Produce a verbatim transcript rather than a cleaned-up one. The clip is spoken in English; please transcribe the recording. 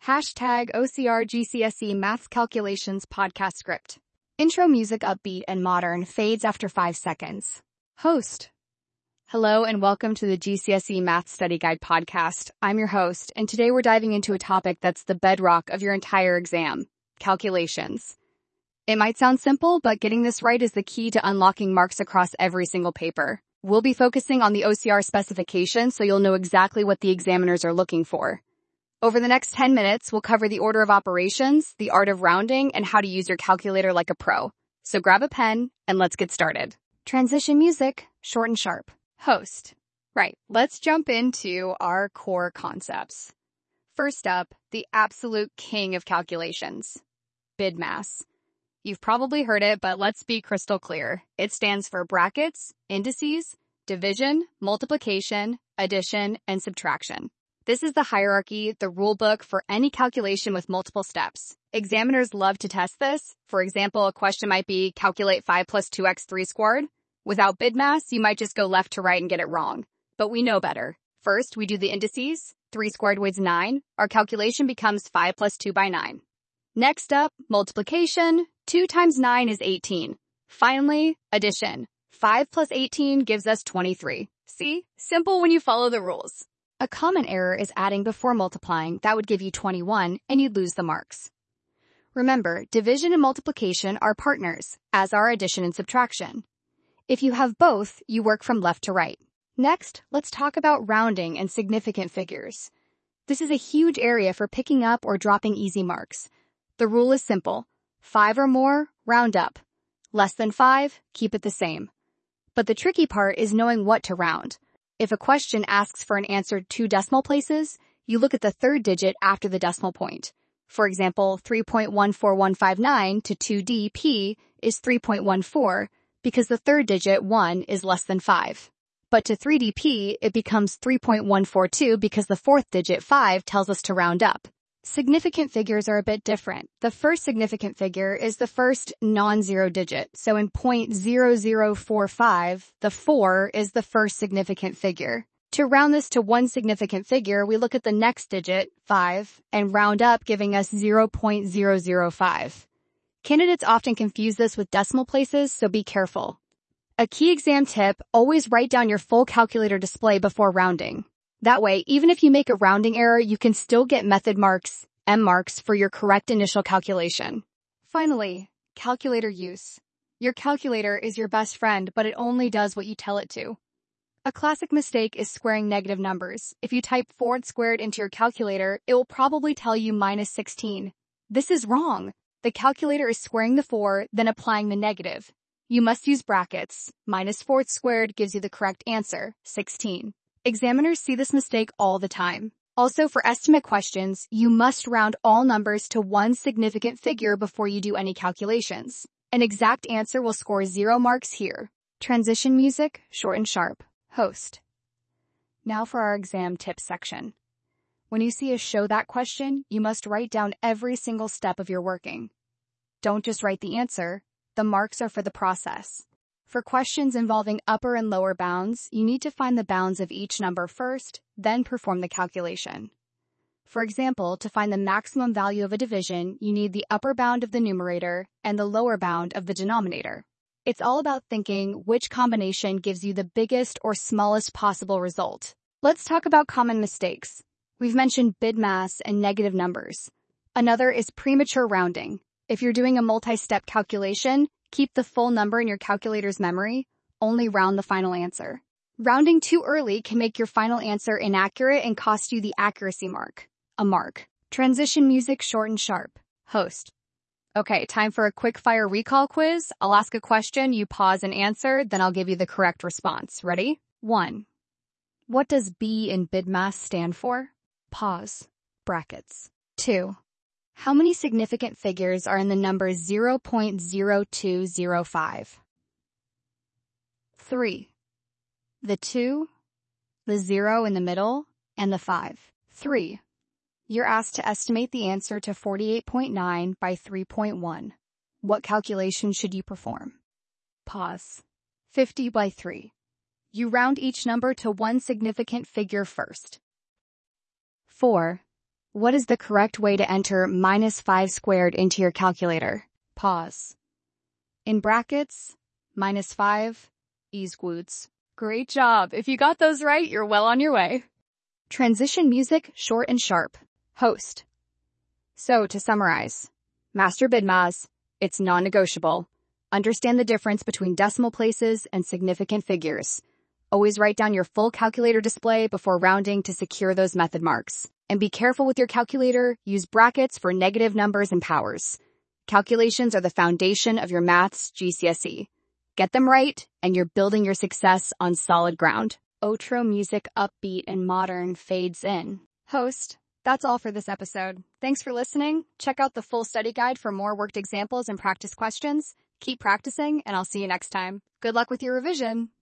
Hashtag O C R G C S E Maths Calculations podcast script. Intro music upbeat and modern fades after five seconds. Host. Hello and welcome to the G C S E Math Study Guide podcast. I'm your host, and today we're diving into a topic that's the bedrock of your entire exam, calculations. It might sound simple, but getting this right is the key to unlocking marks across every single paper. We'll be focusing on the O C R specification so you'll know exactly what the examiners are looking for. Over the next ten minutes, we'll cover the order of operations, the art of rounding, and how to use your calculator like a pro. So grab a pen and let's get started. Transition music, short and sharp. Host. Right, let's jump into our core concepts. First up, the absolute king of calculations, BIDMAS. You've probably heard it, but let's be crystal clear. It stands for brackets, indices, division, multiplication, addition, and subtraction. This is the hierarchy, the rule book for any calculation with multiple steps. Examiners love to test this. For example, a question might be calculate five plus two x three squared. Without BIDMAS, you might just go left to right and get it wrong. But we know better. First, we do the indices. three squared weighs nine. Our calculation becomes five plus two by nine. Next up, multiplication. two times nine is eighteen. Finally, addition. five plus eighteen gives us twenty-three. See? Simple when you follow the rules. A common error is adding before multiplying. That would give you twenty-one, and you'd lose the marks. Remember, division and multiplication are partners, as are addition and subtraction. If you have both, you work from left to right. Next, let's talk about rounding and significant figures. This is a huge area for picking up or dropping easy marks. The rule is simple. Five or more, round up. Less than five, keep it the same. But the tricky part is knowing what to round. If a question asks for an answer two decimal places, you look at the third digit after the decimal point. For example, three point one four one five nine to two D P is three point one four because the third digit, one, is less than five. But to three D P, it becomes three point one four two because the fourth digit, five, tells us to round up. Significant figures are a bit different. The first significant figure is the first non-zero digit. So in zero point zero zero four five, the four is the first significant figure. To round this to one significant figure, we look at the next digit, five, and round up, giving us zero point zero zero five. Candidates often confuse this with decimal places, so be careful. A key exam tip, always write down your full calculator display before rounding. That way, even if you make a rounding error, you can still get method marks, M marks, for your correct initial calculation. Finally, calculator use. Your calculator is your best friend, but it only does what you tell it to. A classic mistake is squaring negative numbers. If you type four squared into your calculator, it will probably tell you minus sixteen. This is wrong. The calculator is squaring the four, then applying the negative. You must use brackets. Minus four squared gives you the correct answer, sixteen. Examiners see this mistake all the time. Also, for estimate questions, you must round all numbers to one significant figure before you do any calculations. An exact answer will score zero marks here. Transition music, short and sharp. Host. Now for our exam tips section. When you see a show that question, you must write down every single step of your working. Don't just write the answer. The marks are for the process. For questions involving upper and lower bounds, you need to find the bounds of each number first, then perform the calculation. For example, to find the maximum value of a division, you need the upper bound of the numerator and the lower bound of the denominator. It's all about thinking which combination gives you the biggest or smallest possible result. Let's talk about common mistakes. We've mentioned BIDMAS and negative numbers. Another is premature rounding. If you're doing a multi-step calculation, keep the full number in your calculator's memory, only round the final answer. Rounding too early can make your final answer inaccurate and cost you the accuracy mark, a mark. Transition music, short and sharp. Host. Okay, time for a quick fire recall quiz. I'll ask a question, you pause and answer, then I'll give you the correct response. Ready? one. What does B in BIDMAS stand for? Pause. Brackets. two. How many significant figures are in the number zero point zero two zero five? three. The two, the zero in the middle, and the five. three. You're asked to estimate the answer to forty-eight point nine by three point one. What calculation should you perform? Pause. fifty by three. You round each number to one significant figure first. four. What is the correct way to enter minus five squared into your calculator? Pause. In brackets, minus five, e squares. Great job. If you got those right, you're well on your way. Transition music, short and sharp. Host. So, to summarize, Master BIDMAS, it's non-negotiable. Understand the difference between decimal places and significant figures. Always write down your full calculator display before rounding to secure those method marks. And be careful with your calculator, use brackets for negative numbers and powers. Calculations are the foundation of your maths G C S E. Get them right, and you're building your success on solid ground. Outro music upbeat and modern fades in. Host, that's all for this episode. Thanks for listening. Check out the full study guide for more worked examples and practice questions. Keep practicing, and I'll see you next time. Good luck with your revision.